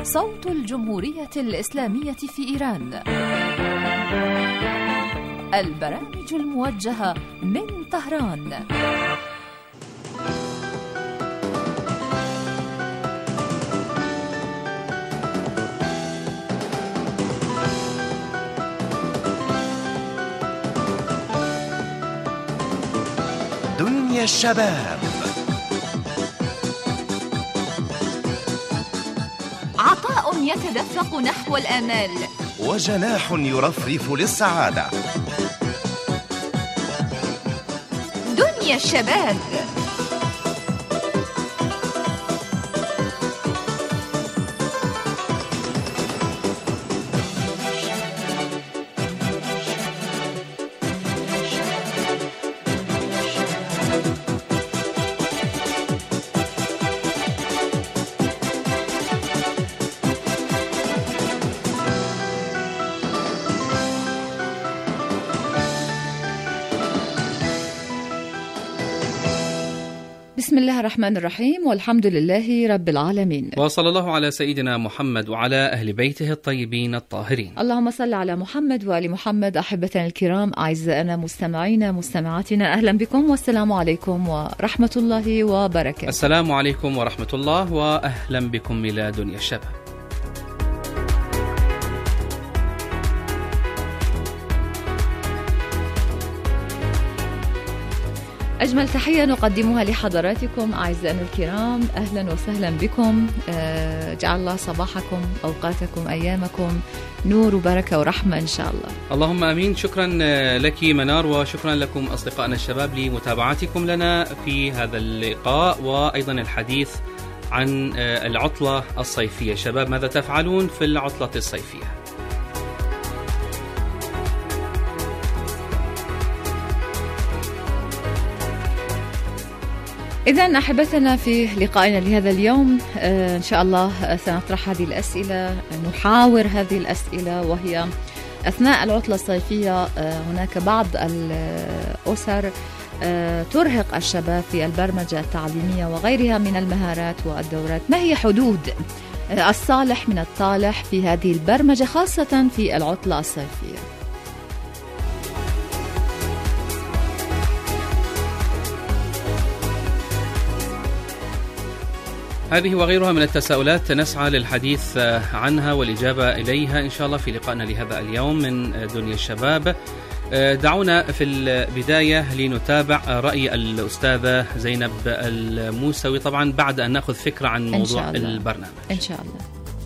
صوت الجمهورية الإسلامية في إيران. البرامج الموجهة من طهران. دنيا الشباب. عطاء يتدفق نحو الآمال، وجناح يرفرف للسعادة. دنيا الشباب. بسم الله الرحمن الرحيم، والحمد لله رب العالمين، وصلى الله على سيدنا محمد وعلى أهل بيته الطيبين الطاهرين. اللهم صل على محمد وآل محمد. أحبتنا الكرام، أعزائنا مستمعينا مستمعاتنا، أهلا بكم والسلام عليكم ورحمة الله وبركاته. السلام عليكم ورحمة الله، وأهلا بكم إلى دنيا الشباب. أجمل تحية نقدمها لحضراتكم أعزائنا الكرام، أهلا وسهلا بكم. جعل الله صباحكم، أوقاتكم، أيامكم نور وبركة ورحمة إن شاء الله. اللهم أمين. شكرا لك منار، وشكرا لكم أصدقائنا الشباب لمتابعتكم لنا في هذا اللقاء، وأيضا الحديث عن العطلة الصيفية. شباب، ماذا تفعلون في العطلة الصيفية؟ إذن أحبتنا، في لقائنا لهذا اليوم إن شاء الله سنطرح هذه الأسئلة، نحاور هذه الأسئلة، وهي أثناء العطلة الصيفية هناك بعض الأسر ترهق الشباب في البرمجة التعليمية وغيرها من المهارات والدورات. ما هي حدود الصالح من الطالح في هذه البرمجة خاصة في العطلة الصيفية؟ هذه وغيرها من التساؤلات نسعى للحديث عنها والإجابة إليها إن شاء الله في لقائنا لهذا اليوم من دنيا الشباب. دعونا في البداية لنتابع رأي الأستاذة زينب الموسوي، طبعا بعد أن نأخذ فكرة عن موضوع البرنامج إن شاء الله.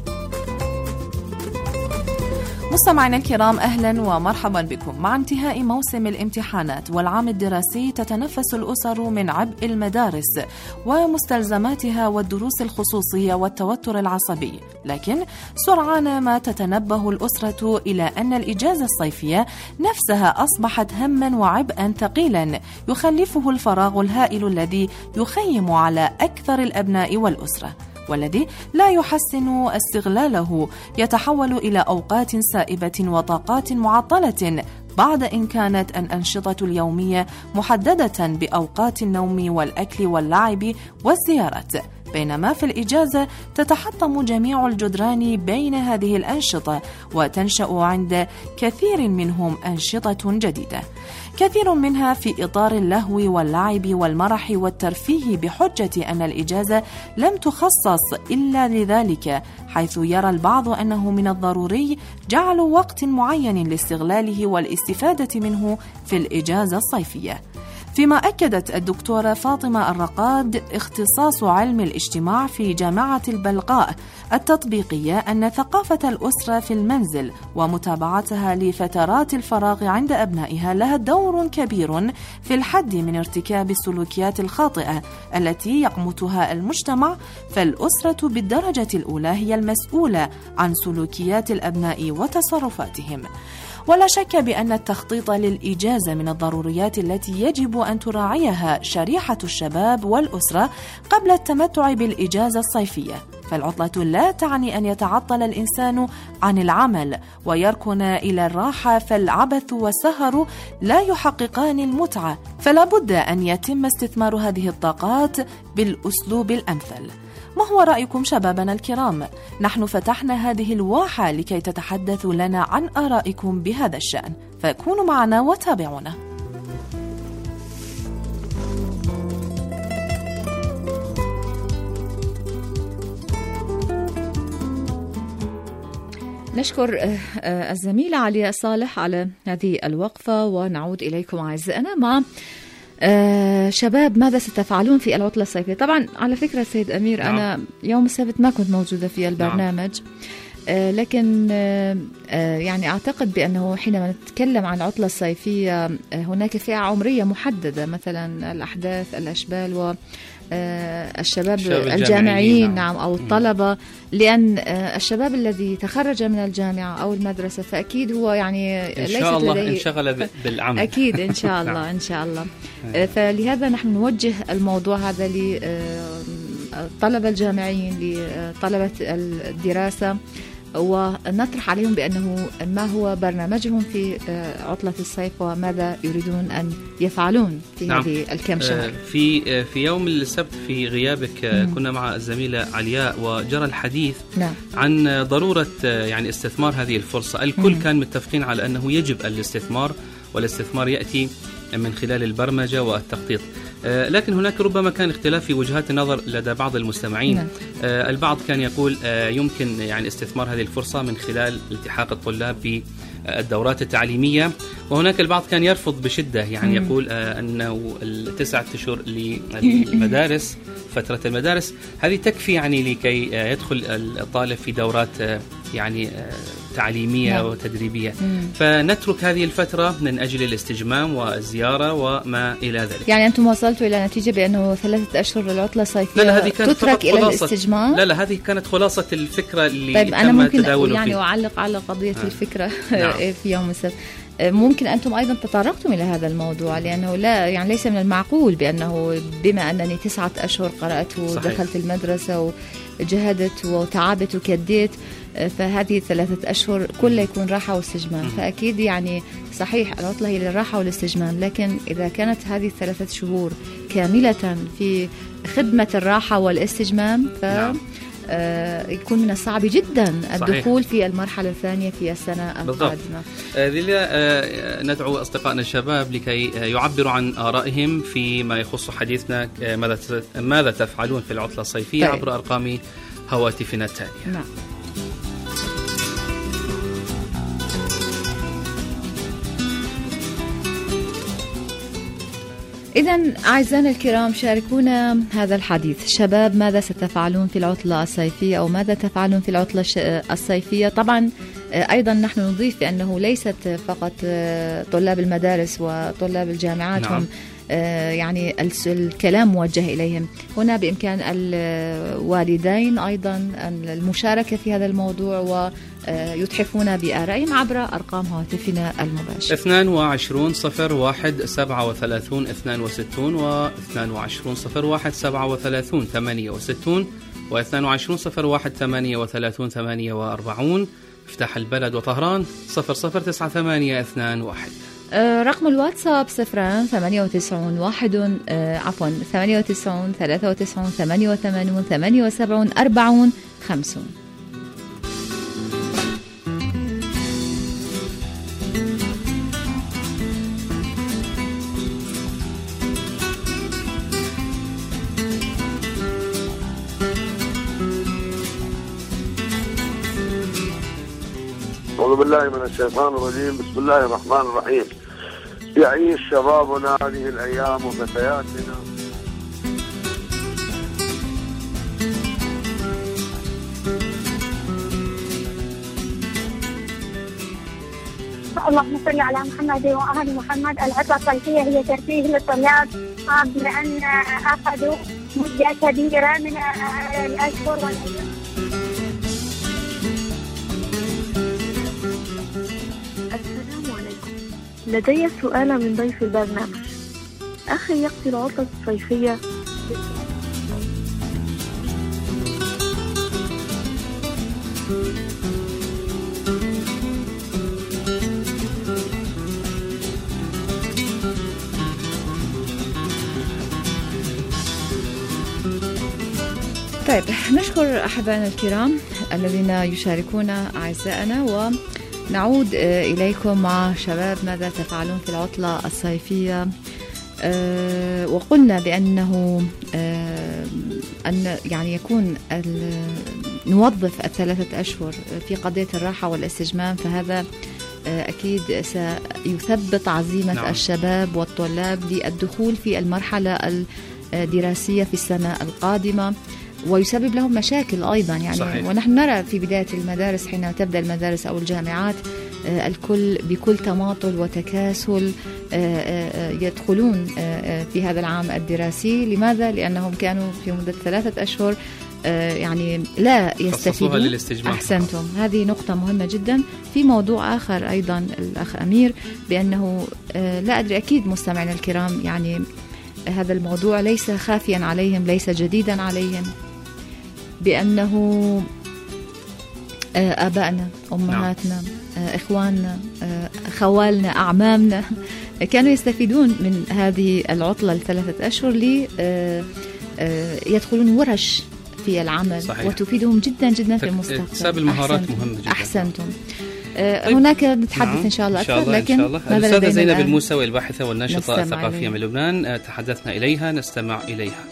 مستمعينا الكرام، أهلا ومرحبا بكم. مع انتهاء موسم الامتحانات والعام الدراسي تتنفس الأسر من عبء المدارس ومستلزماتها والدروس الخصوصية والتوتر العصبي، لكن سرعان ما تتنبه الأسرة إلى أن الإجازة الصيفية نفسها أصبحت هما وعبئا ثقيلا يخلفه الفراغ الهائل الذي يخيم على أكثر الأبناء والأسرة، والذي لا يحسن استغلاله يتحول إلى أوقات سائبة وطاقات معطلة، بعد إن كانت الأنشطة اليومية محددة بأوقات النوم والأكل واللعب والزيارات، بينما في الإجازة تتحطم جميع الجدران بين هذه الأنشطة، وتنشأ عند كثير منهم أنشطة جديدة، كثير منها في إطار اللهو واللعب والمرح والترفيه، بحجة أن الإجازة لم تخصص إلا لذلك، حيث يرى البعض أنه من الضروري جعل وقت معين لاستغلاله والاستفادة منه في الإجازة الصيفية. فيما أكدت الدكتورة فاطمة الرقاد اختصاص علم الاجتماع في جامعة البلقاء التطبيقية أن ثقافة الأسرة في المنزل ومتابعتها لفترات الفراغ عند أبنائها لها دور كبير في الحد من ارتكاب السلوكيات الخاطئة التي يقمتها المجتمع، فالأسرة بالدرجة الأولى هي المسؤولة عن سلوكيات الأبناء وتصرفاتهم. ولا شك بأن التخطيط للإجازة من الضروريات التي يجب أن تراعيها شريحة الشباب والأسرة قبل التمتع بالإجازة الصيفية، فالعطلة لا تعني أن يتعطل الإنسان عن العمل ويركن إلى الراحة، فالعبث والسهر لا يحققان المتعة، فلا بد أن يتم استثمار هذه الطاقات بالأسلوب الأمثل. ما هو رأيكم شبابنا الكرام؟ نحن فتحنا هذه الواحة لكي تتحدثوا لنا عن آرائكم بهذا الشأن، فكونوا معنا وتابعونا. نشكر الزميلة علياء صالح على هذه الوقفة، ونعود إليكم أعزائنا مع شباب ماذا ستفعلون في العطلة الصيفية. طبعا على فكرة سيد أمير، نعم. أنا يوم السبت ما كنت موجودة في البرنامج، نعم. لكن يعني أعتقد بأنه حينما نتكلم عن العطلة الصيفية هناك فئة عمرية محددة، مثلا الأحداث، الأشبال و الشباب الجامعيين، نعم، أو الطلبة، لأن الشباب الذي تخرج من الجامعة أو المدرسة فأكيد هو يعني إن شاء الله انشغل بالعمل. أكيد إن شاء الله إن شاء الله. فلهذا نحن نوجه الموضوع هذا للطلبة الجامعيين، لطلبة الدراسة، ونطرح عليهم بأنه ما هو برنامجهم في عطلة الصيف وماذا يريدون أن يفعلون في نعم. هذه الكم شهر. في يوم السبت في غيابك كنا مع الزميلة علياء وجرى الحديث نعم. عن ضرورة يعني استثمار هذه الفرصة. الكل كان متفقين على أنه يجب الاستثمار، والاستثمار يأتي من خلال البرمجة والتخطيط، لكن هناك ربما كان اختلاف في وجهات النظر لدى بعض المستمعين. نعم. البعض كان يقول يمكن يعني استثمار هذه الفرصة من خلال التحاق الطلاب بالدورات التعليمية، وهناك البعض كان يرفض بشدة، يعني يقول أنه 9 أشهر للمدارس، فترة المدارس هذه تكفي يعني لكي يدخل الطالب في دورات يعني تعليمية نعم. وتدريبية. فنترك هذه الفترة من أجل الاستجمام والزيارة وما إلى ذلك. يعني أنتم وصلتوا إلى نتيجة بأنه 3 أشهر العطلة الصيفية تترك إلى الاستجمام؟ لا هذه كانت خلاصة الفكرة اللي طيب أنا ممكن يعني فيه. أعلق على قضية الفكرة نعم. في يوم السبت. ممكن أنتم أيضا تطرقتم إلى هذا الموضوع، لأنه لا يعني ليس من المعقول بأنه بما أنني 9 أشهر قرأت ودخلت المدرسة وجهدت وتعبت وكديت، فهذه 3 أشهر كلها يكون راحة واستجمام. فأكيد يعني صحيح العطلة هي للراحة والاستجمام، لكن إذا كانت هذه 3 شهور كاملة في خدمة الراحة والاستجمام نعم. يكون من الصعب جدا الدخول في المرحلة الثانية في السنة القادمة. ندعو أصدقائنا الشباب لكي يعبروا عن آرائهم فيما يخص حديثنا ماذا تفعلون في العطلة الصيفية طيب. عبر أرقام هواتفنا التالية. نعم. إذن أعزائنا الكرام، شاركونا هذا الحديث. شباب ماذا ستفعلون في العطلة الصيفية، أو ماذا تفعلون في العطلة الصيفية؟ طبعا أيضا نحن نضيف بأنه ليست فقط طلاب المدارس وطلاب الجامعات نعم. هم يعني الكلام موجه إليهم. هنا بإمكان الوالدين أيضا المشاركة في هذا الموضوع ويتحفون بآرائهم عبر أرقام هاتفنا المباشر 22 01 37 62 و 22 01 37 68 و 22 01 38 48. مفتاح البلد وطهران 009821. رقم الواتساب 98 1 عفوا 98 93 88 78 40 50. أعوذ بالله من الشيطان الرجيم. بسم الله الرحمن الرحيم. يعيش شبابنا هذه الأيام وفتياتنا. اللهم صل على محمد وآل محمد. العطلة الصيفية هي ترفيه للطلاب لأن أخذوا مدة كبيرة من الأشهر والأيام. لدي سؤال من ضيف البرنامج. أخي يقضي العطلة الصيفية طيب، نشكر أحبائنا الكرام الذين يشاركون أعزائنا، ونعود إليكم مع شباب ماذا تفعلون في العطلة الصيفية. وقلنا بأنه أن يعني يكون نوظف الثلاثة أشهر في قضية الراحة والاستجمام، فهذا أكيد سيثبت عزيمة نعم. الشباب والطلاب للدخول في المرحلة الدراسية في السنة القادمة، ويسبب لهم مشاكل أيضا يعني صحيح. ونحن نرى في بداية المدارس حين تبدأ المدارس أو الجامعات الكل بكل تماطل وتكاسل يدخلون في هذا العام الدراسي. لماذا؟ لأنهم كانوا في مدة 3 أشهر يعني لا يستفيدون. أحسنتم، هذه نقطة مهمة جدا. في موضوع آخر أيضا الأخ أمير بأنه لا أدري، أكيد مستمعنا الكرام يعني هذا الموضوع ليس خافيا عليهم، ليس جديدا عليهم، بأنه آبائنا، أمهاتنا، إخواننا، خوالنا، أعمامنا كانوا يستفيدون من هذه العطلة 3 أشهر يدخلون ورش في العمل صحيح. وتفيدهم جدا جدا في المستقبل. اكتساب المهارات مهم جدا. أحسنتم. طيب. هناك نتحدث نعم. إن شاء الله أكثر، لكن الأستاذة زينب الموسوي الباحثة والناشطة الثقافية من لبنان تحدثنا إليها، نستمع إليها.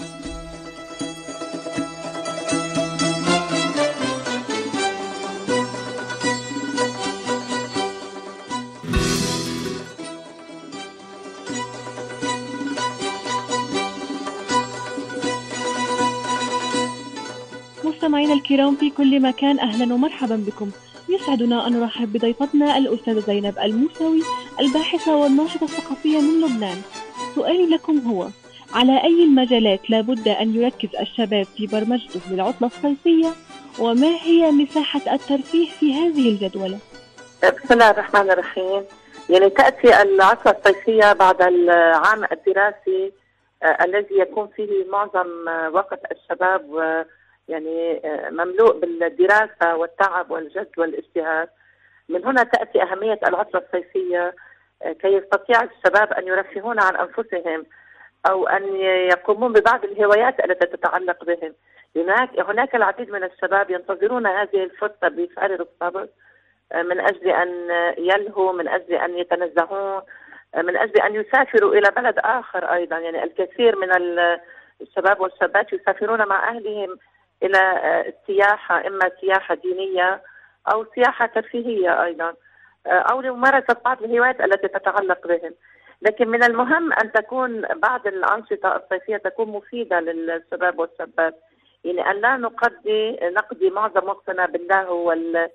مستمعينا الكرام في كل مكان، أهلا ومرحبا بكم. يسعدنا أن نرحب بضيفتنا الأستاذة زينب الموسوي الباحثة والناشطة الثقافية من لبنان. سؤالي لكم هو: على أي المجالات لابد أن يركز الشباب في برمجته للعطلة الصيفية، وما هي مساحة الترفيه في هذه الجدولة؟ بسم الله الرحمن الرحيم. يعني تأتي العطلة الصيفية بعد العام الدراسي الذي يكون فيه معظم وقت الشباب يعني مملوء بالدراسة والتعب والجد والاجتهاد. من هنا تأتي أهمية العطلة الصيفية كي يستطيع الشباب أن يرفهون عن أنفسهم أو أن يقومون ببعض الهوايات التي تتعلق بهم. هناك العديد من الشباب ينتظرون هذه الفرصة بفارغ الصبر من أجل أن يلهوا، من أجل أن يتنزهون، من أجل أن يسافروا إلى بلد آخر أيضا. يعني الكثير من الشباب والشابات يسافرون مع أهلهم إلى السياحة، إما سياحة دينية أو سياحة ترفيهية أيضا، أو لممارسة بعض الهوايات التي تتعلق بهم. لكن من المهم أن تكون بعض الأنشطة الصيفية تكون مفيدة للشباب والشابات، يعني أن لا نقضي معظم وقتنا باللهو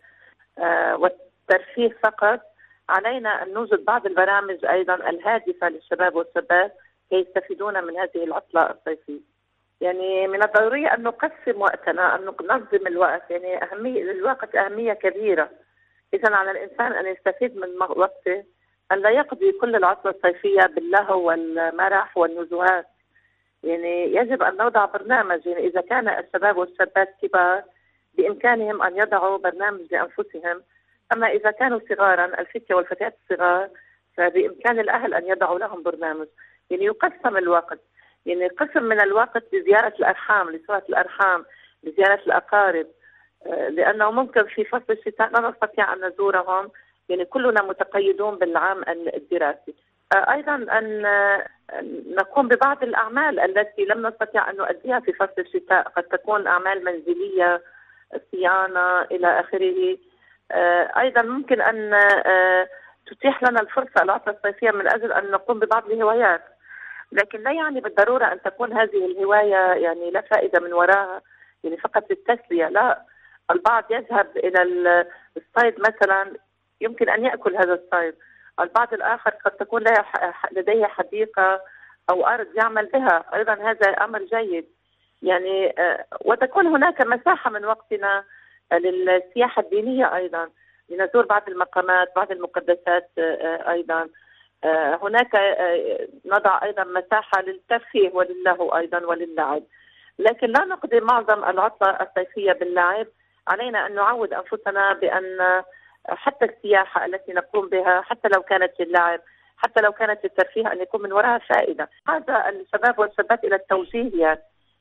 والترفيه فقط. علينا أن نوجد بعض البرامج أيضا الهادفة للشباب والشابات كي يستفيدون من هذه العطلة الصيفية. يعني من الضروري أن نقسم وقتنا، أن ننظم الوقت. يعني الوقت أهمية كبيرة، إذن على الإنسان أن يستفيد من وقته، أن لا يقضي كل العطلة الصيفية باللهو والمرح والنزهات. يعني يجب أن نوضع برنامج. يعني إذا كان الشباب والشابات كبار بإمكانهم أن يضعوا برنامج لأنفسهم، أما إذا كانوا صغارا، الفتية والفتيات الصغار، فبإمكان الأهل أن يضعوا لهم برنامج. يعني يقسم الوقت، يعني قسم من الوقت لزيارة الأرحام، لصلة الأرحام، لزيارة الأقارب، لأنه ممكن في فصل الشتاء لا نستطيع أن نزورهم، يعني كلنا متقيدون بالعام الدراسي. أيضا أن نقوم ببعض الأعمال التي لم نستطيع أن نؤديها في فصل الشتاء، قد تكون أعمال منزلية، صيانة إلى آخره. أيضا ممكن أن تتيح لنا الفرصة العطلة الصيفية من أجل أن نقوم ببعض الهوايات، لكن لا يعني بالضرورة أن تكون هذه الهواية يعني لا فائدة من وراها، يعني فقط للتسلية. لا، البعض يذهب إلى الصيد مثلا، يمكن أن يأكل هذا الصيد. البعض الآخر قد تكون لديه حديقة أو أرض يعمل بها، أيضا هذا أمر جيد. يعني وتكون هناك مساحة من وقتنا للسياحة الدينية أيضا، لنزور بعض المقامات، بعض المقدسات أيضا. هناك نضع أيضا مساحة للترفيه وللهو أيضا وللعب، لكن لا نقضي معظم العطلة الصيفية باللعب. علينا أن نعود أنفسنا بأن حتى السياحة التي نقوم بها، حتى لو كانت للعب، حتى لو كانت للترفيه، أن يكون من وراها فائدة. هذا الشباب والشابات إلى التوجيه،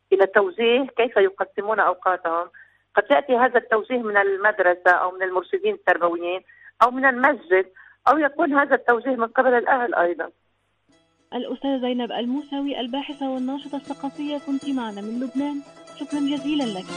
إلى توجيه كيف يقسمون أوقاتهم. قد يأتي هذا التوجيه من المدرسة أو من المرشدين التربويين أو من المسجد، أو يكون هذا التوجيه من قبل الأهل أيضا. الأستاذة زينب الموسوي الباحثة والناشطة الثقافية كنت معنا من لبنان، شكرا جزيلا لك.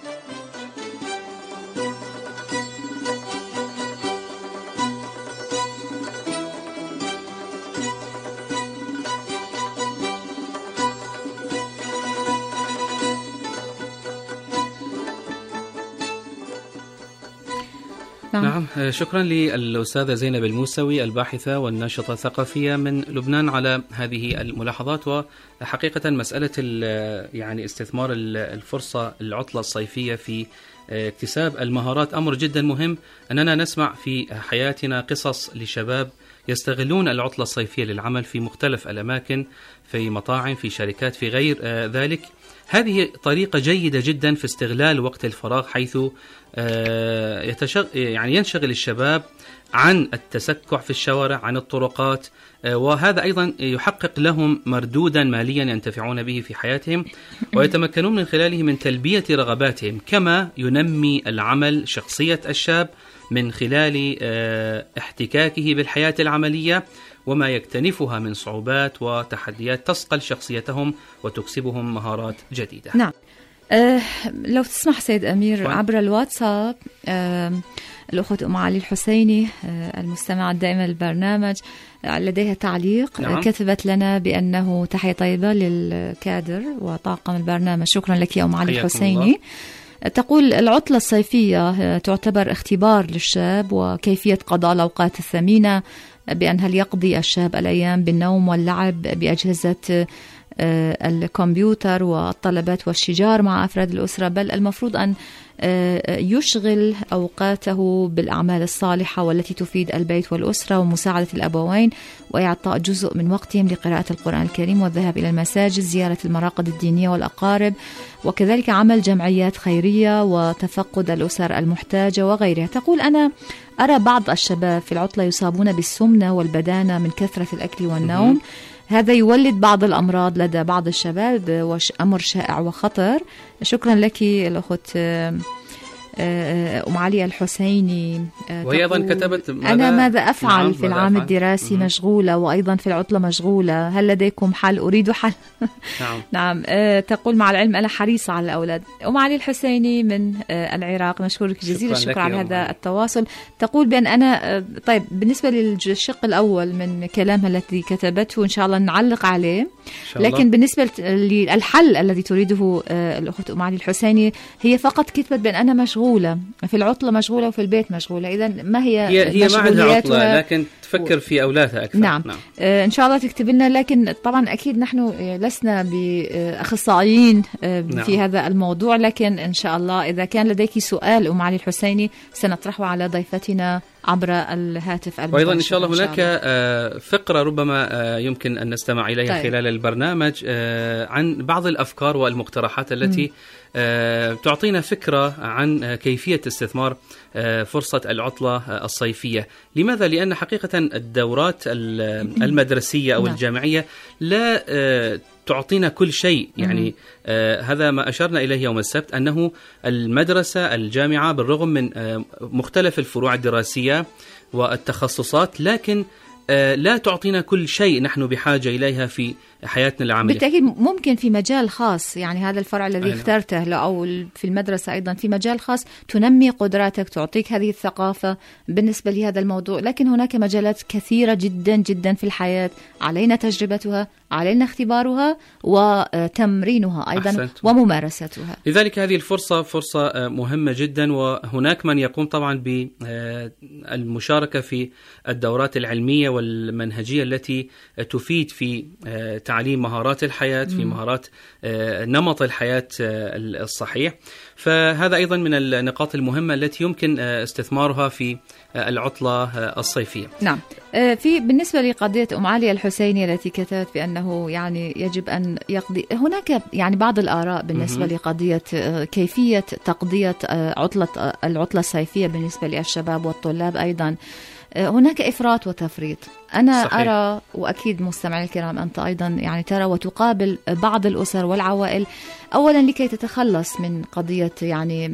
نعم، شكرا للأستاذة زينب الموسوي الباحثة والناشطة الثقافية من لبنان على هذه الملاحظات. وحقيقة مسألة يعني استثمار الفرصة العطلة الصيفية في اكتساب المهارات أمر جدا مهم. أننا نسمع في حياتنا قصص لشباب يستغلون العطلة الصيفية للعمل في مختلف الأماكن، في مطاعم، في شركات، في غير ذلك. هذه طريقة جيدة جدا في استغلال وقت الفراغ، حيث يعني ينشغل الشباب عن التسكع في الشوارع، عن الطرقات، وهذا أيضا يحقق لهم مردودا ماليا ينتفعون به في حياتهم، ويتمكنون من خلاله من تلبية رغباتهم، كما ينمي العمل شخصية الشاب من خلال احتكاكه بالحياة العملية وما يكتنفها من صعوبات وتحديات تصقل شخصيتهم وتكسبهم مهارات جديدة. نعم. لو تسمح سيد أمير، عبر الواتساب الأخت أم علي الحسيني المستمعة الدائمة للبرنامج لديها تعليق. نعم. كتبت لنا بأنه تحية طيبة للكادر وطاقم البرنامج. شكرا لك يا أم علي الحسيني. تقول العطلة الصيفية تعتبر اختبار للشاب وكيفية قضاء الأوقات الثمينة، بأن هل يقضي الشاب الأيام بالنوم واللعب بأجهزة الكمبيوتر والطلبات والشجار مع أفراد الأسرة، بل المفروض أن يشغل أوقاته بالأعمال الصالحة والتي تفيد البيت والأسرة ومساعدة الأبوين وإعطاء جزء من وقتهم لقراءة القرآن الكريم والذهاب إلى المساجد، زيارة المراقد الدينية والأقارب، وكذلك عمل جمعيات خيرية وتفقد الأسر المحتاجة وغيرها. تقول أنا أرى بعض الشباب في العطلة يصابون بالسمنة والبدانة من كثرة الأكل والنوم. هذا يولد بعض الأمراض لدى بعض الشباب وأمر شائع وخطر. شكرا لك الأخت أم علي الحسيني. وهي أيضا كتبت أنا ماذا أفعل في العام الدراسي؟ مشغولة، وأيضا في العطلة مشغولة، هل لديكم حل؟ أريد حل. نعم. تقول مع العلم أنا حريصة على الأولاد. أم علي الحسيني من العراق، نشكرك جزيل الشكر على هذا التواصل. تقول بأن أنا طيب بالنسبة للشق الأول من كلامها الذي كتبته إن شاء الله نعلق عليه، لكن بالنسبة للحل الذي تريده الأخت أم علي الحسيني، هي فقط كتبت بأن أنا مشغولة في العطلة، مشغولة وفي البيت مشغولة. إذا ما هي ما عندها عطلة، لكن تفكر في أولادها أكثر. نعم. إن شاء الله تكتب لنا، لكن طبعا أكيد نحن لسنا بأخصائيين في هذا الموضوع، لكن إن شاء الله إذا كان لديك سؤال أم علي الحسيني سنطرحه على ضيفتنا عبر الهاتف المباشر. وأيضا إن شاء الله هناك فقرة ربما يمكن أن نستمع إليها خلال البرنامج عن بعض الأفكار والمقترحات التي تعطينا فكرة عن كيفية استثمار فرصة العطلة الصيفية. لماذا؟ لأن حقيقة الدورات المدرسية أو الجامعية لا تعطينا كل شيء. يعني هذا ما أشرنا إليه يوم السبت، أنه المدرسة الجامعة بالرغم من مختلف الفروع الدراسية والتخصصات، لكن لا تعطينا كل شيء نحن بحاجة إليها في حياتنا العملية. بالتأكيد ممكن في مجال خاص، يعني هذا الفرع الذي اخترته أو في المدرسة أيضا في مجال خاص تنمي قدراتك، تعطيك هذه الثقافة بالنسبة لهذا الموضوع. لكن هناك مجالات كثيرة جدا جدا في الحياة علينا تجربتها، علينا اختبارها وتمرينها أيضا. أحسنت. وممارستها. لذلك هذه الفرصة فرصة مهمة جدا، وهناك من يقوم طبعا بالمشاركة في الدورات العلمية والمنهجية التي تفيد في تعليم مهارات الحياة، في مهارات نمط الحياة الصحيح. فهذا أيضا من النقاط المهمة التي يمكن استثمارها في العطلة الصيفية. نعم. بالنسبة لقضية أم علي الحسيني التي كتبت بأنه يعني يجب أن يقضي، هناك يعني بعض الآراء بالنسبة لقضية كيفية تقضية العطلة الصيفية بالنسبة للشباب والطلاب. أيضا هناك إفراط وتفريط. أنا صحيح. أرى، وأكيد مستمعي الكرام أنت أيضا يعني ترى وتقابل بعض الأسر والعوائل أولا لكي تتخلص من قضية يعني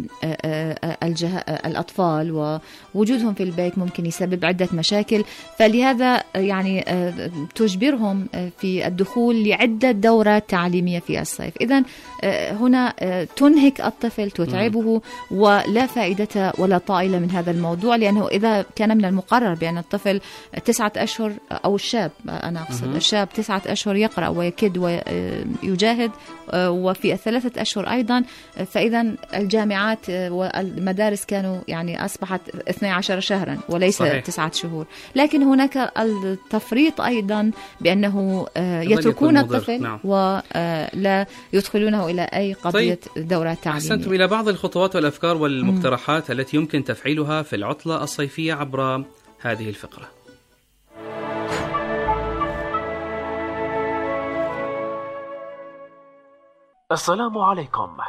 الأطفال ووجودهم في البيت ممكن يسبب عدة مشاكل، فلهذا يعني تجبرهم في الدخول لعدة دورات تعليمية في الصيف. إذن هنا تنهك الطفل، تتعبه، ولا فائدة ولا طائلة من هذا الموضوع، لأنه إذا كان من المقرر بأن الطفل 9 أشهر أو الشاب، أنا أقصد الشاب 9 أشهر يقرأ ويكد ويجاهد، وفي 3 أشهر أيضا، فإذا الجامعات والمدارس كانوا يعني أصبحت 12 شهرا وليس صحيح. 9 شهور. لكن هناك التفريط أيضا بأنه يتركون الطفل نعم. ولا يدخلونه إلى أي قضية دورات تعليمية. أحسنتم إلى بعض الخطوات والأفكار والمقترحات التي يمكن تفعيلها في العطلة الصيفية عبر هذه الفقرة. السلام عليكم.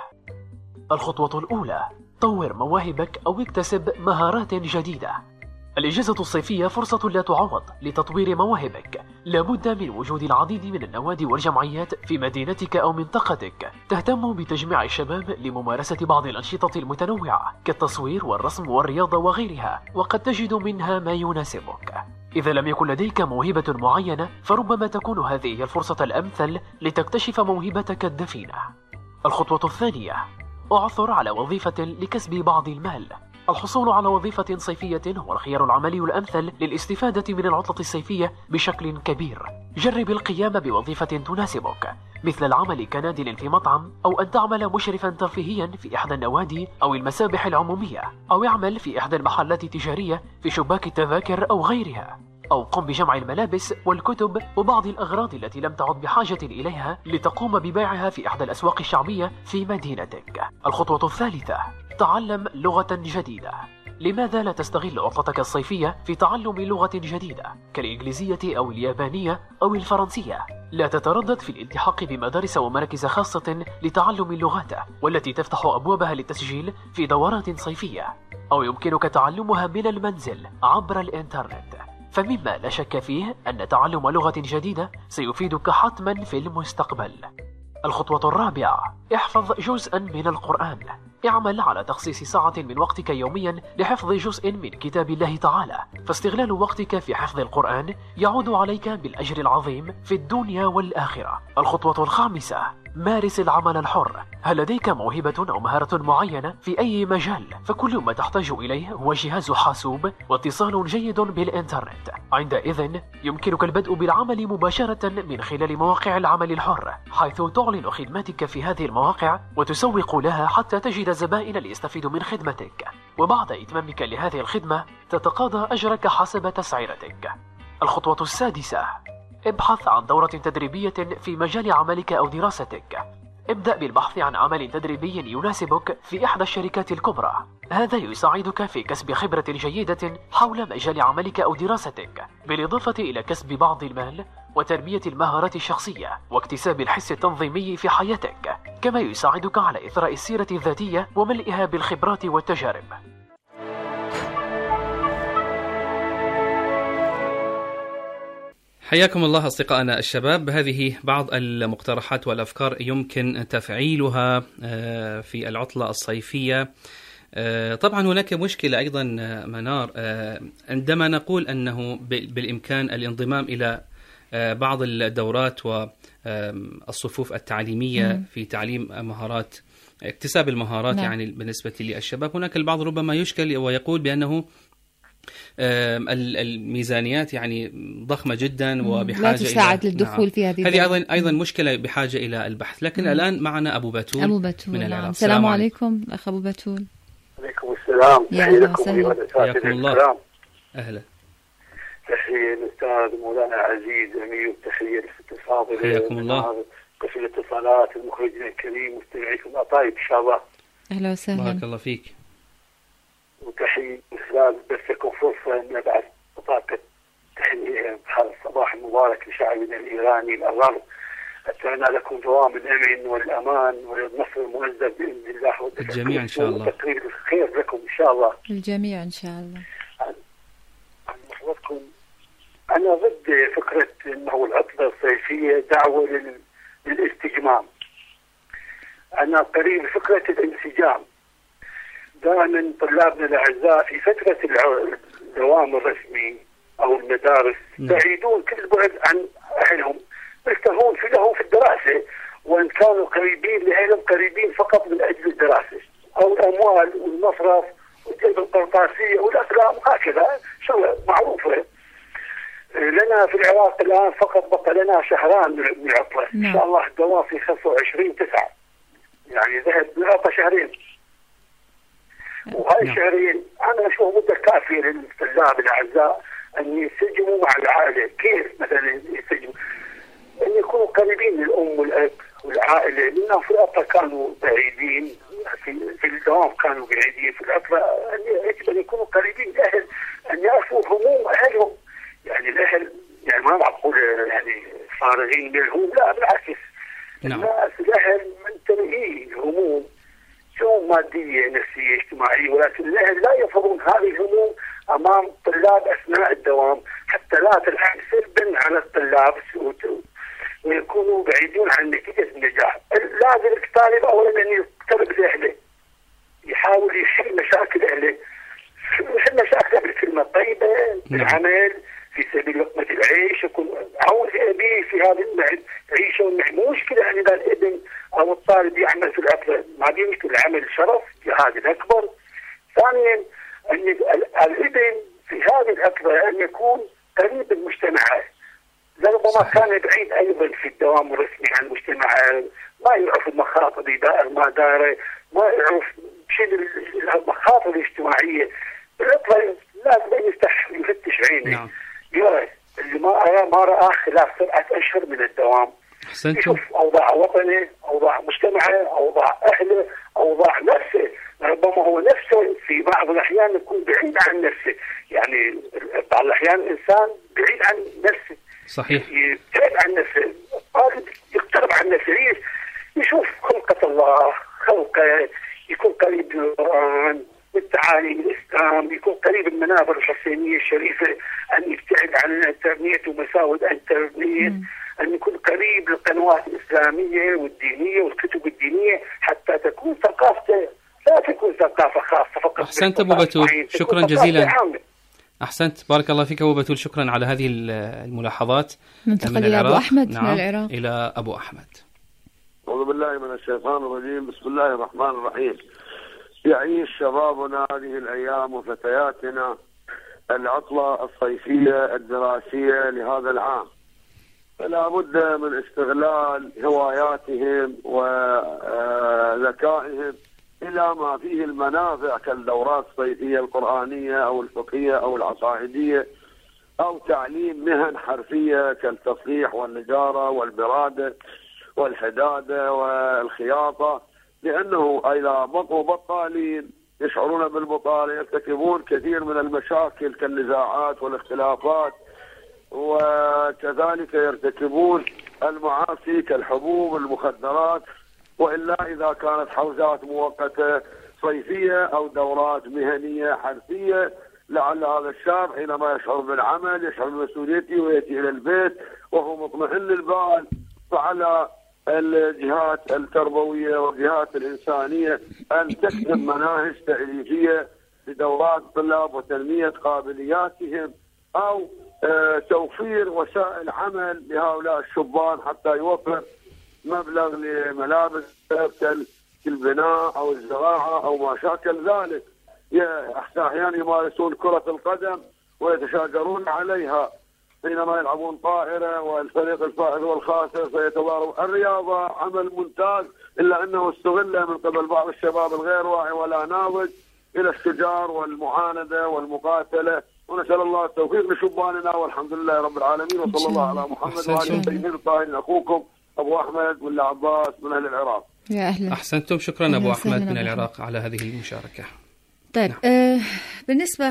الخطوة الأولى: طور مواهبك أو اكتسب مهارات جديدة. الإجازة الصيفية فرصة لا تعوض لتطوير مواهبك. لابد من وجود العديد من النوادي والجمعيات في مدينتك أو منطقتك تهتم بتجميع الشباب لممارسة بعض الأنشطة المتنوعة كالتصوير والرسم والرياضة وغيرها، وقد تجد منها ما يناسبك. إذا لم يكن لديك موهبة معينة فربما تكون هذه الفرصة الأمثل لتكتشف موهبتك الدفينة. الخطوة الثانية: اعثر على وظيفة لكسب بعض المال. الحصول على وظيفة صيفية هو الخيار العملي الأمثل للاستفادة من العطلة الصيفية بشكل كبير. جرب القيام بوظيفة تناسبك، مثل العمل كنادل في مطعم، أو أن تعمل مشرفا ترفيهيا في إحدى النوادي أو المسابح العمومية، أو اعمل في إحدى المحلات التجارية في شباك التذاكر أو غيرها، أو قم بجمع الملابس والكتب وبعض الأغراض التي لم تعد بحاجة إليها لتقوم ببيعها في إحدى الأسواق الشعبية في مدينتك. الخطوة الثالثة: تعلم لغة جديدة. لماذا لا تستغل عطلتك الصيفية في تعلم لغة جديدة كالإنجليزية أو اليابانية أو الفرنسية؟ لا تتردد في الالتحاق بمدارس ومراكز خاصة لتعلم اللغات، والتي تفتح أبوابها للتسجيل في دورات صيفية، أو يمكنك تعلمها من المنزل عبر الإنترنت. فمما لا شك فيه أن تعلم لغة جديدة سيفيدك حتما في المستقبل. الخطوة الرابعة: احفظ جزءا من القرآن. اعمل على تخصيص ساعة من وقتك يوميا لحفظ جزء من كتاب الله تعالى، فاستغلال وقتك في حفظ القرآن يعود عليك بالأجر العظيم في الدنيا والآخرة. الخطوة الخامسة: مارس العمل الحر. هل لديك موهبة أو مهارة معينة في أي مجال؟ فكل ما تحتاج إليه هو جهاز حاسوب واتصال جيد بالإنترنت. عندئذ يمكنك البدء بالعمل مباشرة من خلال مواقع العمل الحر، حيث تعلن خدماتك في هذه المواقع وتسوق لها حتى تجد زبائن ليستفيدوا من خدمتك، وبعد إتمامك لهذه الخدمة تتقاضى أجرك حسب تسعيرتك. الخطوة السادسة: ابحث عن دورة تدريبية في مجال عملك أو دراستك. ابدأ بالبحث عن عمل تدريبي يناسبك في إحدى الشركات الكبرى. هذا يساعدك في كسب خبرة جيدة حول مجال عملك أو دراستك، بالإضافة إلى كسب بعض المال وتنمية المهارات الشخصية واكتساب الحس التنظيمي في حياتك، كما يساعدك على إثراء السيرة الذاتية وملئها بالخبرات والتجارب. حياكم الله أصدقائنا الشباب. هذه بعض المقترحات والأفكار يمكن تفعيلها في العطلة الصيفية. طبعا هناك مشكلة أيضا منار، عندما نقول أنه بالإمكان الانضمام إلى بعض الدورات والصفوف التعليمية في تعليم مهارات، اكتساب المهارات. نعم. يعني بالنسبة للشباب هناك البعض ربما يشكل ويقول بأنه الميزانيات يعني ضخمة جدا وبحاجة لا تساعد للدخول. نعم. في هذه أيضا مشكلة بحاجة إلى البحث. لكن الآن معنا أبو بتول من العراق. نعم. السلام عليكم أخ أبو بتول. عليكم السلام. حياكم الله. أهلا. تحية الأستاذ مولانا عزيز أمير، تحية للاتصال. حياكم الله. قسم الاتصالات، المخرجين الكريم، مستمعيكم الأطايب إن شاء الله. أهلا وسهلا. بارك الله فيك. وتحية من خلال بثكم فرصة أن نبعث بطاقة تحية بهذا الصباح المبارك لشعبنا الإيراني الأغر. أتمنى لكم دوام الأمن والأمان والنصر المؤزر بإذن الله، الجميع إن شاء الله، وتقريب الخير لكم إن شاء الله. الجميع إن شاء الله. أنا ضد فكرة أنه العطلة الصيفية دعوة للاستجمام. أنا قريب فكرة الانسجام. دائما طلابنا الأعزاء في فترة الدوام الرسمي أو المدارس بعيدون كل بعد عن أهلهم، يشتغلون في الدراسة، وإن كانوا قريبين لأهلهم قريبين فقط من أجل الدراسة أو الأموال والمصرف والجلب القرطاسية والأفلام، هكذا شغلة معروفة. لنا في العراق الآن فقط بقى لنا شهران من العطلة. إن شاء الله الدوام في 25/9، يعني ذهب العطلة شهرين، وهاي الشهرين أنا أشوف مدة كافية للطلاب الأعزاء أن ينسجموا مع العائلة. كيف مثلا ينسجموا؟ أن يكونوا قريبين للأم والأب والعائلة، لأنهم في العطلة كانوا بعيدين، في الدوام كانوا بعيدين، في العطلة يجب أن يكونوا قريبين للأهل، أن يعرفوا هموم أهلهم. يعني الأهل يعني ما معقول يعني فارغين من الهموم، لا بالعكس. الناس الأهل منتبهين هموم شو مادية نفسية اجتماعية، ولكن الأهل لا يفرضون هذه الهموم أمام الطلاب أثناء الدوام حتى لا تلحق سلبا على الطلاب ويكونوا بعيدون عن نتيجة النجاح. لازم الطالب أولا أن يقترب لأهله، يحاول يحل مشاكل أهله، يحل مشاكله بالكلمة الطيبة، بالعمل في سبيل لقمة العيش، يكون عاوز أبيه في هذا المعد عيشه والنعم. مو مشكلة أن إذا الابن أو الطالب يعمل في العطلة، ما دي مشكلة، العمل شرف جهاد أكبر. ثانيا أن الابن في هذه العطلة أن يكون قريب من مجتمعه، لربما كان بعيد أيضا في الدوام الرسمي عن مجتمعه، ما يعرف المخاطر يدائر ما داره، ما يعرف شيء المخاطر الاجتماعية. العطلة لازم يفتش عينه، يرى اللي ما رآه خلال 7 أشهر من الدوام، يشوف أوضاع وطنه، أوضاع مجتمعه، أوضاع أهله، أوضاع نفسه. ربما هو نفسه في بعض الأحيان يكون بعيد عن نفسه، يعني بعض الأحيان الإنسان بعيد عن نفسه، صحيح، يبتعد عن نفسه، يقترب عن نفسه، يشوف خلقة الله، خلقه، يكون قريب من القرآن والتعاليم الإسلام، يكون قريب من المنابر الحسينية الشريفة، أن يبتعد عن الإنترنت ومساوئ الإنترنت، أن يكون قريب للقنوات الإسلامية والدينية والكتب الدينية حتى تكون ثقافته لا تكون ثقافة خاصة فقط. أحسنت أبو بتول، شكرا جزيلا. أحسنت، بارك الله فيك أبو بتول، شكرا على هذه الملاحظات. ننتقل إلى أبو أحمد من العراق. إلى أبو أحمد. أعوذ بالله من الشيطان الرجيم، بسم الله الرحمن الرحيم. يعيش شبابنا هذه الأيام وفتياتنا العطلة الصيفية الدراسية لهذا العام، فلا بد من استغلال هواياتهم وذكائهم إلى ما فيه المنافع كالدورات الصيفية القرآنية أو الفقهية أو العقائدية، أو تعليم مهن حرفية كالتصليح والنجارة والبرادة والحدادة والخياطة، لأنه إذا بقوا بطالين يشعرون بالبطالة، يرتكبون كثير من المشاكل كالنزاعات والاختلافات، وكذلك يرتكبون المعاصي كالحبوب والمخدرات، وإلا إذا كانت حوزات مؤقتة صيفية أو دورات مهنية حرفية، لعل هذا الشاب حينما يشعر بالعمل يشعر بمسؤوليته ويأتي إلى البيت وهو مطمئن البال. فعلى الجهات التربوية والجهات الإنسانية أن تكتب مناهج تأليفية لدورات الطلاب وتنمية قابلياتهم، أو توفير وسائل عمل لهؤلاء الشبان حتى يوفر مبلغ لملابس كالبناء أو الزراعة أو ما شاكل ذلك. أحيانا يمارسون كرة القدم ويتشاجرون عليها حينما يلعبون طائرة، والفريق الفائز والخاسر سيتضارب. الرياضة عمل ممتاز، إلا أنه استغل من قبل بعض الشباب الغير واعي ولا ناضج إلى الشجار والمعاندة والمقاتلة، ونسأل الله التوفيق لشباننا، والحمد لله رب العالمين، وصلى الله على محمد وعلى آله الطيبين الطاهرين. أخوكم أبو أحمد ولا عباس من أهل العراق. يا أهلا. أحسنتم، شكرا أبو أحمد من العراق على هذه المشاركة. طيب بالنسبة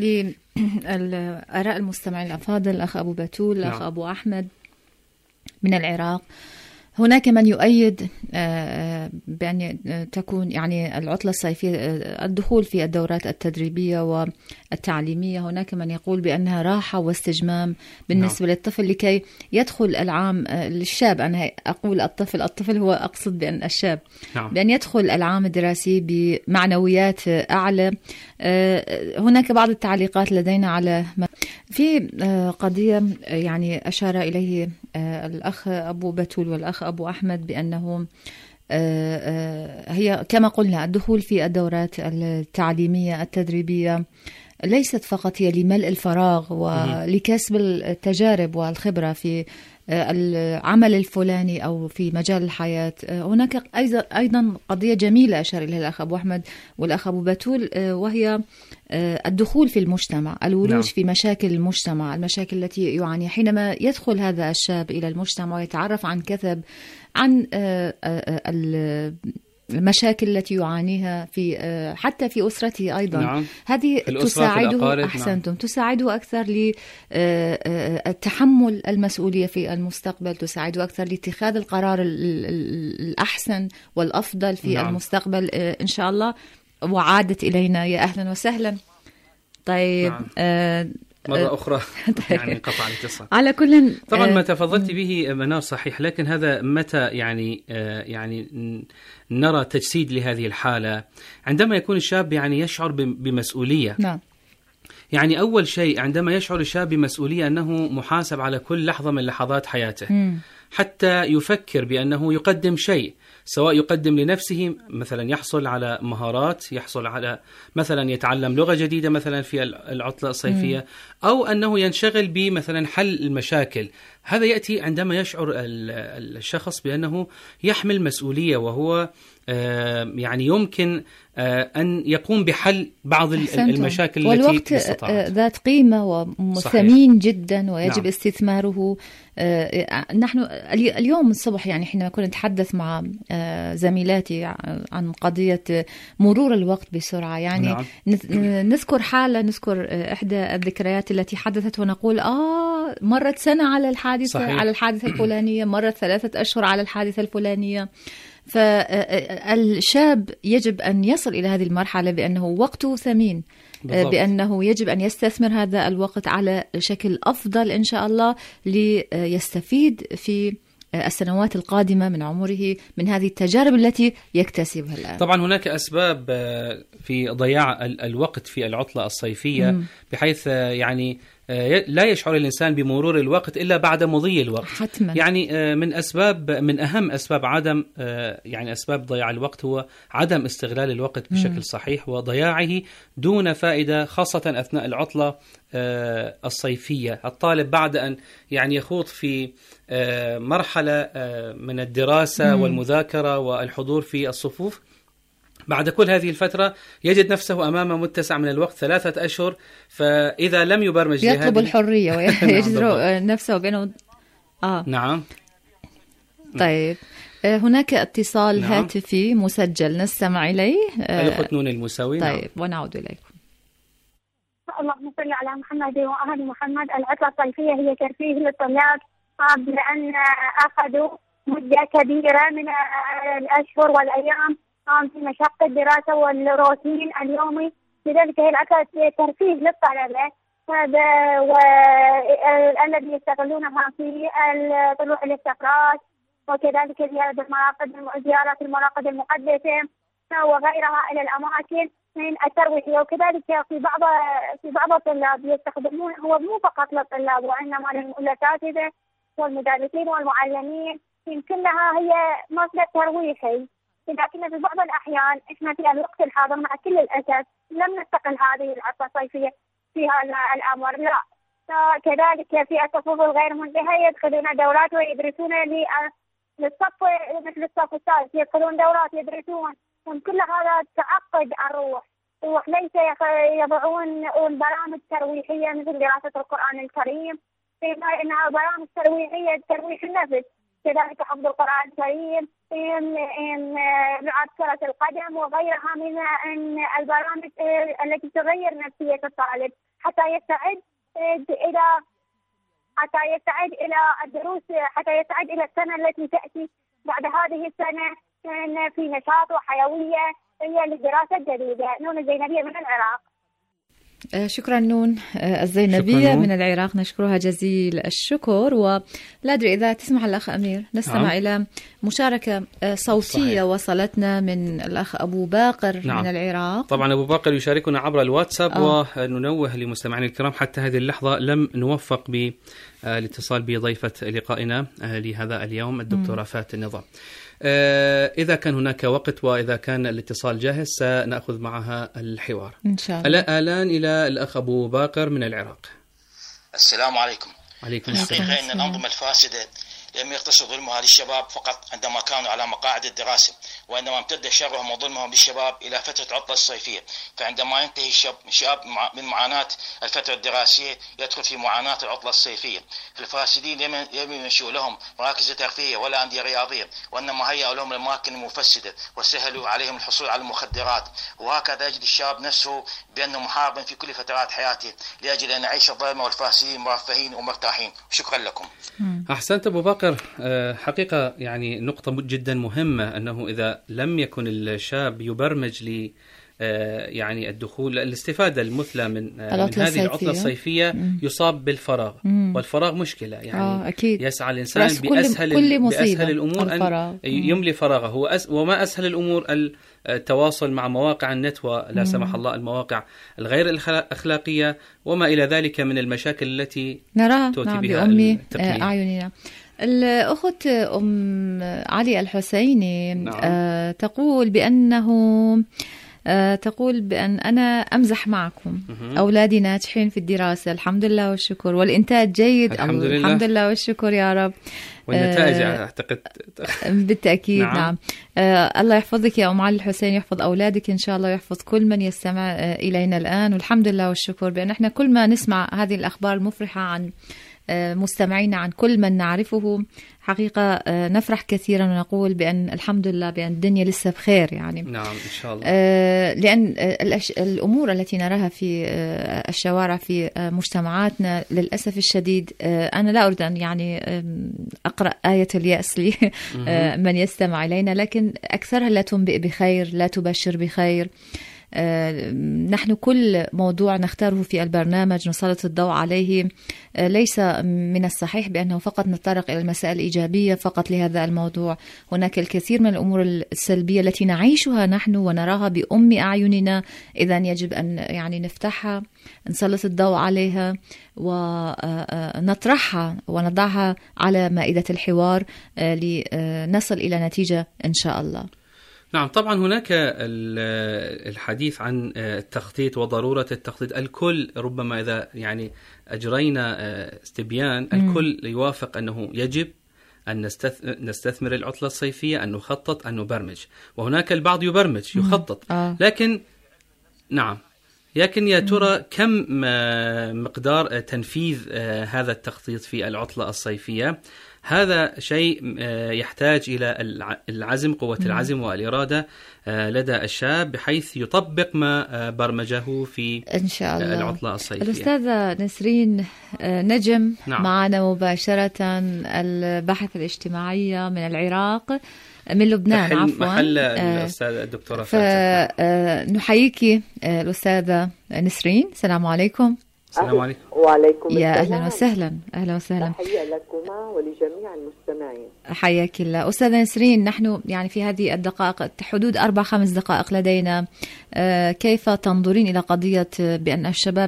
لآراء المستمعين الأفاضل، الأخ أبو بتول، الأخ أبو أحمد من العراق، هناك من يؤيد بأن تكون يعني العطلة الصيفية الدخول في الدورات التدريبية والتعليمية. هناك من يقول بأنها راحة واستجمام بالنسبة للطفل لكي يدخل العام للشاب. أنا أقول الطفل هو أقصد بأن الشاب بأن يدخل العام الدراسي بمعنويات أعلى. هناك بعض التعليقات لدينا على في قضية يعني أشار إليه الأخ أبو بتول والأخ أبو أحمد بأنه هي كما قلنا الدخول في الدورات التعليمية التدريبية ليست فقط هي لملء الفراغ ولكسب التجارب والخبرة في العمل الفلاني أو في مجال الحياة. هناك أيضا قضية جميلة أشار إليها الأخ أبو أحمد والأخ أبو بتول، وهي الدخول في المجتمع، الولوج في مشاكل المجتمع، المشاكل التي يعاني حينما يدخل هذا الشاب إلى المجتمع ويتعرف عن كثب عن المشاكل التي يعانيها في حتى في أسرته أيضا. هذه تساعده أحسنتم تساعده أكثر لتحمل المسؤولية في المستقبل، تساعده أكثر لاتخاذ القرار الأحسن والأفضل في المستقبل إن شاء الله. وعادت إلينا، يا أهلا وسهلا. طيب مرة أخرى يعني قطع الاتصال. على كل طبعا ما تفضلت به منار صحيح، لكن هذا متى يعني نرى تجسيد لهذه الحالة؟ عندما يكون الشاب يعني يشعر بمسؤولية. نعم. يعني أول شيء عندما يشعر الشاب بمسؤولية أنه محاسب على كل لحظة من لحظات حياته، حتى يفكر بأنه يقدم شيء، سواء يقدم لنفسه مثلا يحصل على مهارات، يحصل على مثلا يتعلم لغة جديدة مثلا في العطلة الصيفية، أو أنه ينشغل بمثلا حل المشاكل. هذا يأتي عندما يشعر الشخص بأنه يحمل مسؤولية، وهو يعني يمكن أن يقوم بحل بعض المشاكل والوقت التي ذات قيمة وثمين جدا ويجب استثماره. نحن اليوم الصبح يعني حينما كنا نتحدث مع زميلاتي عن قضية مرور الوقت بسرعة، يعني نذكر حالة، نذكر إحدى الذكريات التي حدثت ونقول مرت سنة على الحادثة الفلانية، مرت 3 أشهر على الحادثة الفلانية. فالشاب يجب أن يصل إلى هذه المرحلة بأنه وقته ثمين، بأنه يجب أن يستثمر هذا الوقت على شكل أفضل إن شاء الله ليستفيد في السنوات القادمة من عمره من هذه التجارب التي يكتسبها الآن. طبعا هناك أسباب في ضياع الوقت في العطلة الصيفية، بحيث يعني لا يشعر الإنسان بمرور الوقت إلا بعد مضي الوقت حتما. يعني من أهم أسباب عدم يعني أسباب ضياع الوقت هو عدم استغلال الوقت بشكل صحيح وضياعه دون فائدة، خاصة أثناء العطلة الصيفية. الطالب بعد أن يعني يخوض في مرحلة من الدراسة والمذاكرة والحضور في الصفوف، بعد كل هذه الفترة يجد نفسه أمام متسع من الوقت 3 أشهر، فإذا لم يبرمج يطلب الحرية ويجد نفسه بينه نعم. طيب هناك اتصال هاتفي مسجل نستمع إليه. الأخت نون الموسوي. طيب ونعود إليكم. اللهم صل على محمد وآل محمد. العطلة الصيفية هي ترفيه للطلاب لأن أخذوا مدة كبيرة من الأشهر والأيام في مشقة الدراسة والروتين اليومي، لذلك هي العطلة ترفيه للطلبة والذي يستغلونها في طلوع الاستقراء، وكذلك زيارة المراقد المقدسة وغيرها إلى الأماكن من الترويحية. وكذلك في بعض الطلاب يستخدمون، هو مو فقط للطلاب وإنما للأساتذة والمدرسين والمعلمين، كلها هي مصدر ترويحي. لكن في بعض الأحيان إحنا في الوقت الحاضر مع كل الأسف لم نستقل هذه العطلة الصيفية في هذا الأمر، لا. كذلك في الصفوف الغير منتهية يدخلون دورات ويدرسون للصف مثل الصف الثالث، يدخلون دورات يدرسون، كل هذا تعقد الروح ليس يضعون برامج ترويحية مثل دراسة القرآن الكريم، إنها برامج ترويحية ترويح النفس، كذلك حفظ القرآن الكريم، لعب كرة القدم وغيرها من البرامج التي تغير نفسية الطالب حتى يستعد إلى حتى يستعد إلى الدروس، حتى يستعد إلى السنة التي تأتي بعد هذه السنة في نشاط وحيوية هي للدراسة الجديدة. نون الزينبية من العراق. شكرا نون الزينبية شكرا من العراق، نشكرها جزيل الشكر. ولا أدري إذا تسمح الأخ أمير نستمع إلى مشاركة صوتية صحيح. وصلتنا من الأخ أبو باقر من العراق. طبعا أبو باقر يشاركنا عبر الواتساب وننوه لمستمعين الكرام حتى هذه اللحظة لم نوفق بالاتصال بضيفة لقائنا لهذا اليوم الدكتورة فاتن النظام. إذا كان هناك وقت وإذا كان الاتصال جاهز سنأخذ معها الحوار إن شاء الله. الآن إلى الأخ أبو باقر من العراق. السلام عليكم. عليكم السلام. الحقيقة أن الأنظمة الفاسدة لم يقتصر ظلمها للشباب فقط عندما كانوا على مقاعد الدراسة، وإنما امتد شرهم وظلمهم للشباب إلى فترة العطلة الصيفية. فعندما ينتهي الشاب من معاناة الفترة الدراسية يدخل في معاناة العطلة الصيفية. الفاسدين لم ينشئوا لهم مراكز ترفيهية ولا أندية رياضية، وإنما هيئوا لهم الأماكن المفسدة وسهلوا عليهم الحصول على المخدرات. وهكذا يجد الشاب نفسه بأنه محارب في كل فترات حياته لأجل أن يعيش الظلمة والفاسدين مرفهين ومرتاحين. شكرا لكم. أحسنت أبو باقر. حقيقة يعني نقطة جدا مهمة أنه إذا لم يكن الشاب يبرمج ل يعني الدخول الاستفادة المثلى من هذه العطلة الصيفية يصاب بالفراغ. والفراغ مشكلة يعني أكيد. يسعى الإنسان بأسهل الأمور أن يملي فراغه. وما أسهل الأمور التواصل مع مواقع النت ولا سمح الله المواقع الغير الأخلاقية وما إلى ذلك من المشاكل التي نراها تؤتي بها بأم أعيننا. الأخت علي الحسيني تقول بأن أنا أمزح معكم. أولادي ناجحين في الدراسة الحمد لله والشكر، والإنتاج جيد الحمد لله والشكر يا رب. والنتائج أعتقد بالتأكيد. نعم. الله يحفظك يا أم علي الحسين، يحفظ أولادك إن شاء الله، يحفظ كل من يستمع إلينا الآن. والحمد لله والشكر بأن احنا كل ما نسمع هذه الأخبار المفرحة عن مستمعين، عن كل من نعرفه، حقيقة نفرح كثيرا ونقول بأن الحمد لله بأن الدنيا لسه بخير يعني. نعم إن شاء الله. لأن الأمور التي نراها في الشوارع في مجتمعاتنا للأسف الشديد، أنا لا أريد أن يعني أقرأ آية اليأس لمن يستمع إلينا، لكن أكثرها لا تنبئ بخير، لا تبشر بخير. نحن كل موضوع نختاره في البرنامج نسلط الضوء عليه، ليس من الصحيح بأنه فقط نتطرق إلى المسائل الإيجابية فقط لهذا الموضوع. هناك الكثير من الأمور السلبية التي نعيشها نحن ونراها بأم أعيننا، إذا يجب أن يعني نفتحها، نسلط الضوء عليها ونطرحها ونضعها على مائدة الحوار لنصل إلى نتيجة إن شاء الله. نعم طبعا هناك الحديث عن التخطيط وضرورة التخطيط. الكل ربما إذا يعني أجرينا استبيان الكل يوافق أنه يجب أن نستثمر العطلة الصيفية، أن نخطط، أن نبرمج. وهناك البعض يبرمج يخطط لكن نعم لكن يا ترى كم مقدار تنفيذ هذا التخطيط في العطلة الصيفية؟ هذا شيء يحتاج إلى العزم، قوة العزم والإرادة لدى الشاب بحيث يطبق ما برمجه في إن شاء الله العطلة الصيفية. الأستاذة نسرين نجم معنا مباشرة، الباحثة الاجتماعية من العراق، من لبنان عفوا، محل الأستاذة الدكتورة فاتن. نحييك الأستاذة نسرين. السلام عليكم. السلام عليكم. وعليكم السلام. يا أهلا وسهلا. أهلا وسهلا. تحية لكما ولجميع المستمعين. حياك الله أستاذة نسرين. نحن يعني في هذه الدقائق حدود 4-5 دقائق لدينا، كيف تنظرين إلى قضية بأن الشباب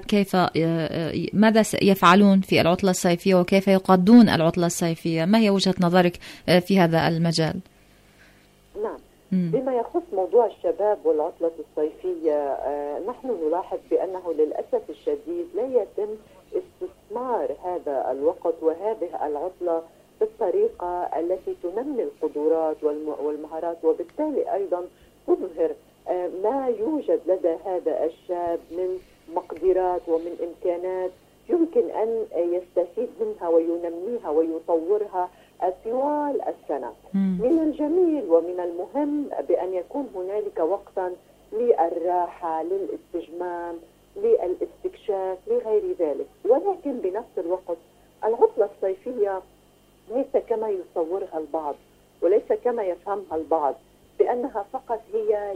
ماذا يفعلون في العطلة الصيفية وكيف يقضون العطلة الصيفية؟ ما هي وجهة نظرك في هذا المجال؟ نعم، بما يخص موضوع الشباب والعطلة الصيفية، نحن نلاحظ بأنه للأسف الشديد لا يتم استثمار هذا الوقت وهذه العطلة بالطريقة التي تنمي القدرات والمهارات، وبالتالي أيضا تظهر ما يوجد لدى هذا الشاب من مقدرات ومن إمكانات يمكن أن يستفيد منها وينميها ويطورها طوال السنة. من الجميل ومن المهم بأن يكون هنالك وقتا للراحة، للاستجمام، للاستكشاف، لغير ذلك. ولكن بنفس الوقت العطلة الصيفية ليس كما يصورها البعض وليس كما يفهمها البعض بأنها فقط هي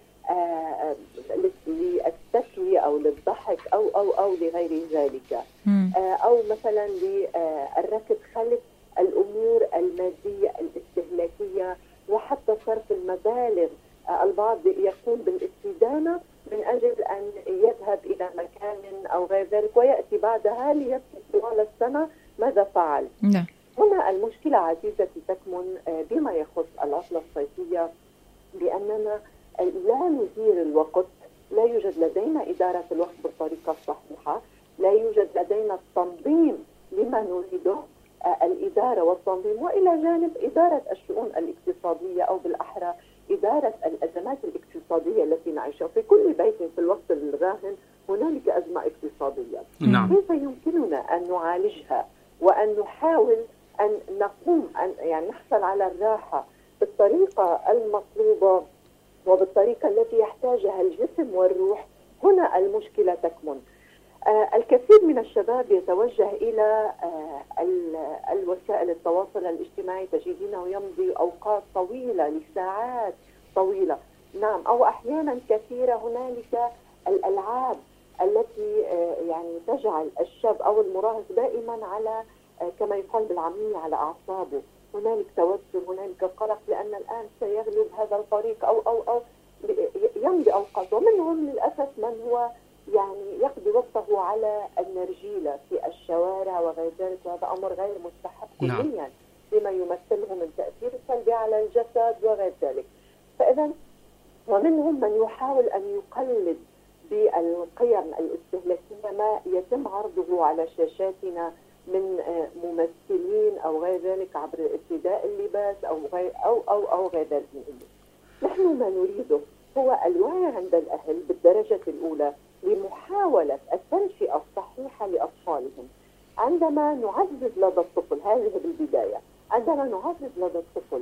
للتسلية أو للضحك أو لغير ذلك، أو مثلا للركض خلف الأمور المادية الاستهلاكية وحتى صرف المبالغ. البعض يقوم بالاستدانة من أجل أن يذهب إلى مكان أو غير ذلك ويأتي بعدها ليبكي طوال السنة ماذا فعل. هنا المشكلة عزيزتي تكمن بما يخص العطلة الصيفية بأننا لا ندير الوقت، لا يوجد لدينا إدارة الوقت بالطريقة الصحيحة، لا يوجد لدينا التنظيم لما نريده، الإدارة والتنظيم، وإلى جانب إدارة الشؤون الاقتصادية أو بالأحرى إدارة الأزمات الاقتصادية التي نعيشها. في كل بيت في الوقت الراهن هنالك أزمة اقتصادية. كيف يمكننا أن نعالجها وأن نحاول أن نقوم يعني نحصل على الراحة بالطريقة المطلوبة وبالطريقة التي يحتاجها الجسم والروح؟ هنا المشكلة تكمن. الكثير من الشباب يتوجه إلى الوسائل التواصل الاجتماعي، تجدينه يمضي أوقات طويلة لساعات طويلة، نعم، أو أحيانا كثيرة هنالك الألعاب التي يعني تجعل الشاب أو المراهق دائما على كما يقال بالعامية على أعصابه. هنالك توتر، هنالك قلق لأن الآن سيغلب هذا الطريق أو يمضي أوقات. ومنهم للأسف من هو يعني يقضي وقته على النرجيلة في الشوارع وغير ذلك، وهذا أمر غير مستحب كليا بما يمثله من تأثير سلبي على الجسد وغير ذلك. فإذا ومنهم من يحاول أن يقلد بالقيم الاستهلاكية ما يتم عرضه على شاشاتنا من ممثلين أو غير ذلك عبر ارتداء اللباس أو غير ذلك. نحن ما نريده هو الوعي عند الأهل بالدرجة الأولى لمحاولة التنشئة الصحيحة لأطفالهم. عندما نعزز لدى الطفل، هذه بالبداية، عندما نعزز لدى الطفل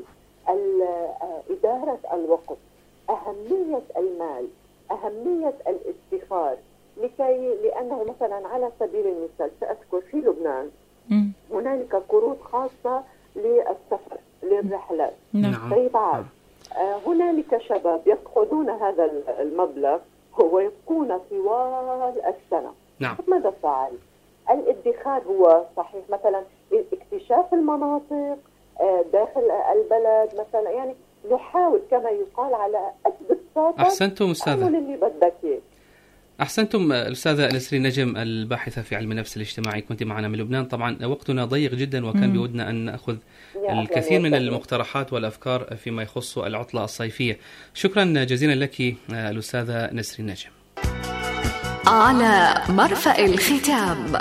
إدارة الوقت، أهمية المال، أهمية الاستخار، لأنه مثلا على سبيل المثال سأذكر في لبنان هنالك قروض خاصة للسفر للرحلات. طيب عاد هنالك شباب يأخذون هذا المبلغ ويبقون طوال السنة. ماذا فعل؟ الادخار هو صحيح مثلا اكتشاف المناطق داخل البلد مثلا، يعني نحاول كما يقال على قد الطاقة. أحسنتم أستاذة. اللي بدك إياه. أحسنتم الأستاذة نسرين نجم الباحثة في علم النفس الاجتماعي، كنت معنا من لبنان. طبعا وقتنا ضيق جدا وكان بودنا أن نأخذ الكثير من المقترحات والأفكار فيما يخص العطلة الصيفية. شكرا جزيلا لك الأستاذة نسرين نجم. على مرفأ الختام.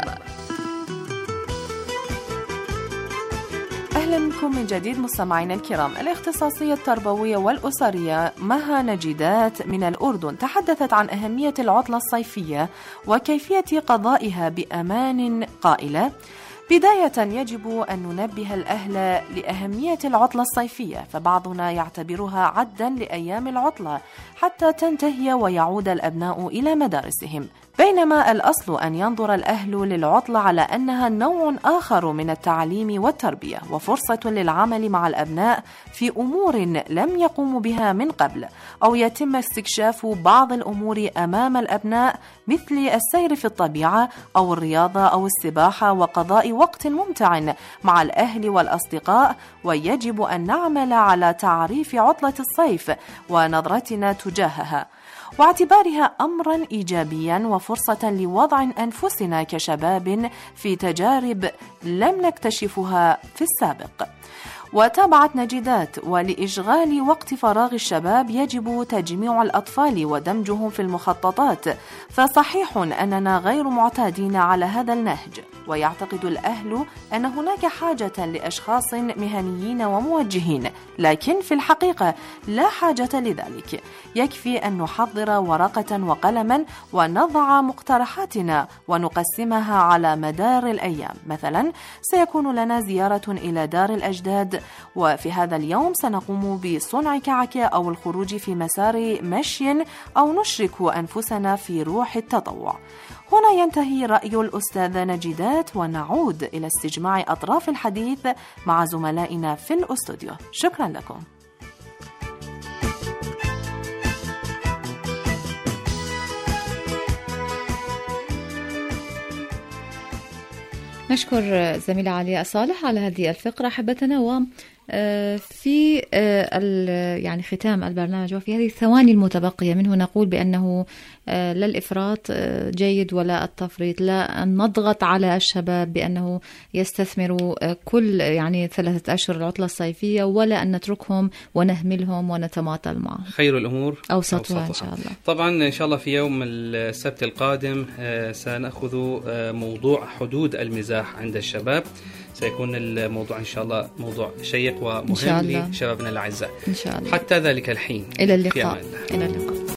أهلا بكم من جديد مستمعينا الكرام. الاختصاصية التربوية والأسرية مها نجيدات من الأردن تحدثت عن أهمية العطلة الصيفية وكيفية قضائها بأمان، قائلة: بداية يجب أن ننبه الأهل لأهمية العطلة الصيفية، فبعضنا يعتبرها عدًا لأيام العطلة حتى تنتهي ويعود الأبناء إلى مدارسهم، بينما الأصل أن ينظر الأهل للعطلة على أنها نوع آخر من التعليم والتربية وفرصة للعمل مع الأبناء في أمور لم يقوموا بها من قبل، أو يتم استكشاف بعض الأمور أمام الأبناء مثل السير في الطبيعة أو الرياضة أو السباحة وقضاء وقت ممتع مع الأهل والأصدقاء. ويجب أن نعمل على تعريف عطلة الصيف ونظرتنا تجاهها واعتبارها أمرا إيجابيا وفرصة لوضع أنفسنا كشباب في تجارب لم نكتشفها في السابق. وتابعت نجيدات: ولإشغال وقت فراغ الشباب يجب تجميع الأطفال ودمجهم في المخططات، فصحيح أننا غير معتادين على هذا النهج، ويعتقد الأهل أن هناك حاجة لأشخاص مهنيين وموجهين، لكن في الحقيقة لا حاجة لذلك. يكفي أن نحضر ورقة وقلما ونضع مقترحاتنا ونقسمها على مدار الأيام. مثلا سيكون لنا زيارة إلى دار الأجداد، وفي هذا اليوم سنقوم بصنع كعكة أو الخروج في مسار مشي أو نشرك أنفسنا في روح التطوع. هنا ينتهي رأي الأستاذة نجدات، ونعود إلى استجماع أطراف الحديث مع زملائنا في الأستوديو. شكرا لكم. نشكر زميلة علياء صالح على هذه الفقرة أحبتنا. وفي يعني ختام البرنامج وفي هذه الثواني المتبقية منه نقول بأنه لا الإفراط جيد ولا التفريط، لا أن نضغط على الشباب بأنه يستثمروا كل يعني 3 أشهر العطلة الصيفية، ولا أن نتركهم ونهملهم ونتماطل معهم. خير الأمور أوسطها إن شاء الله. طبعا إن شاء الله في يوم السبت القادم سنأخذ موضوع حدود المزاح عند الشباب. سيكون الموضوع إن شاء الله موضوع شيق ومهم لشبابنا الأعزاء. إن شاء الله. حتى ذلك الحين، إلى اللقاء. إلى اللقاء.